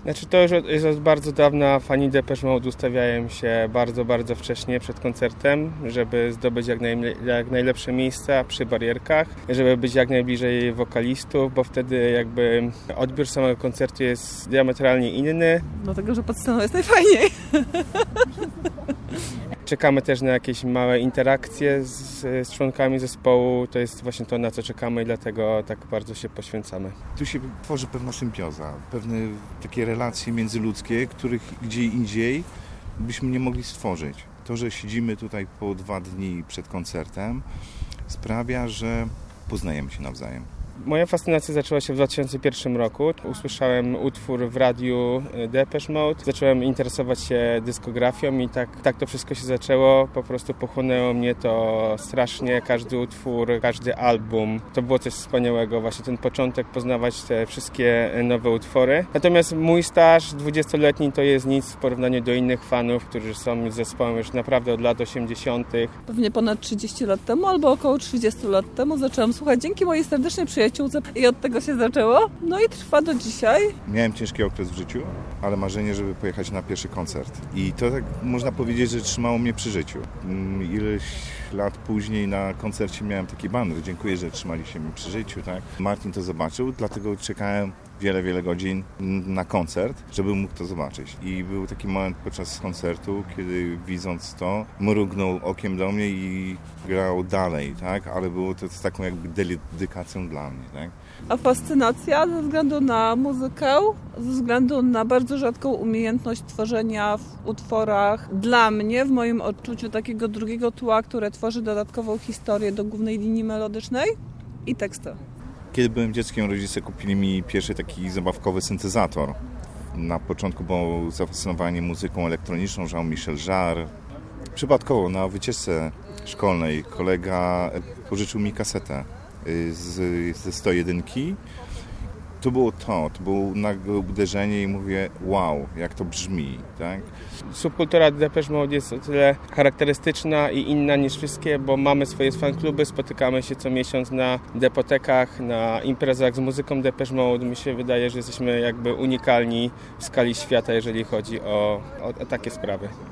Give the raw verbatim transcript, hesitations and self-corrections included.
Znaczy to już od, jest od bardzo dawna. Fani Depeche Mode ustawiają się bardzo, bardzo wcześnie przed koncertem, żeby zdobyć jak, naj, jak najlepsze miejsca przy barierkach, żeby być jak najbliżej wokalistów, bo wtedy jakby odbiór samego koncertu jest diametralnie inny. Dlatego, że pod sceną jest najfajniej. Czekamy też na jakieś małe interakcje z, z członkami zespołu. To jest właśnie to, na co czekamy i dlatego tak bardzo się poświęcamy. Tu się tworzy pewna symbioza, pewne takie relacje międzyludzkie, których gdzie indziej byśmy nie mogli stworzyć. To, że siedzimy tutaj po dwa dni przed koncertem, sprawia, że poznajemy się nawzajem. Moja fascynacja zaczęła się w dwa tysiące pierwszym roku. Usłyszałem utwór w radiu Depeche Mode. Zacząłem interesować się dyskografią i tak, tak to wszystko się zaczęło. Po prostu pochłonęło mnie to strasznie. Każdy utwór, każdy album. To było coś wspaniałego. Właśnie ten początek, poznawać te wszystkie nowe utwory. Natomiast mój staż dwudziestoletni to jest nic w porównaniu do innych fanów, którzy są z zespołem już naprawdę od lat osiemdziesiątych. Pewnie ponad trzydzieści lat temu albo około trzydziestu lat temu zaczęłam słuchać dzięki mojej serdecznej przyjaciółce i od tego się zaczęło. No i trwa do dzisiaj. Miałem ciężki okres w życiu, ale marzenie, żeby pojechać na pierwszy koncert. I to tak można powiedzieć, że trzymało mnie przy życiu. Ileś lat później na koncercie miałem taki banner. Dziękuję, że trzymaliście mnie przy życiu. Tak? Martin to zobaczył, dlatego czekałem wiele, wiele godzin na koncert, żeby mógł to zobaczyć. I był taki moment podczas koncertu, kiedy widząc to, mrugnął okiem do mnie i grał dalej, tak? Ale było to z taką jakby dedykacją dla mnie, tak? A fascynacja ze względu na muzykę, ze względu na bardzo rzadką umiejętność tworzenia w utworach dla mnie, w moim odczuciu takiego drugiego tła, które tworzy dodatkową historię do głównej linii melodycznej i teksty. Kiedy byłem dzieckiem, rodzice kupili mi pierwszy taki zabawkowy syntezator. Na początku było zafascynowanie muzyką elektroniczną, Jean-Michel Jarre. Przypadkowo na wycieczce szkolnej kolega pożyczył mi kasetę z, ze sto jeden. To było to, to było nagłe uderzenie i mówię, wow, jak to brzmi, tak? Subkultura Depeche Mode jest o tyle charakterystyczna i inna niż wszystkie, bo mamy swoje fankluby, spotykamy się co miesiąc na depotekach, na imprezach z muzyką Depeche Mode. Mi się wydaje, że jesteśmy jakby unikalni w skali świata, jeżeli chodzi o, o, o takie sprawy.